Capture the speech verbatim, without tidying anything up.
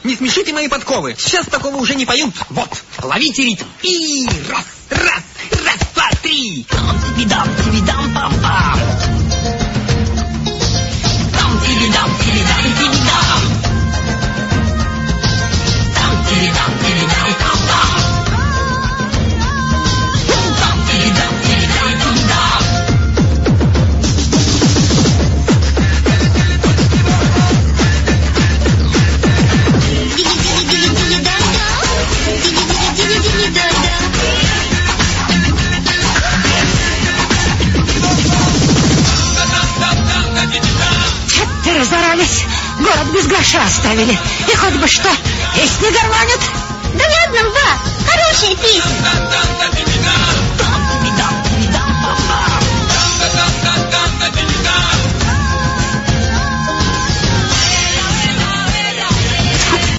Не смешите мои подковы. Сейчас такого уже не поют. Вот, ловите ритм. И раз, раз, раз, два, три. Там-ти-би-дам, ти-би-дам, пам-пам. Там-ти-би-дам, ти-би-дам, ти-би-дам. Там-ти-би-дам, ти-би-дам, пам-пам. Там-ти-би-дам, ти-би-дам, ти-би-дам. Разорались, город без гроша оставили. И хоть бы что, песни горланят. Да ладно, ба, хорошая песня.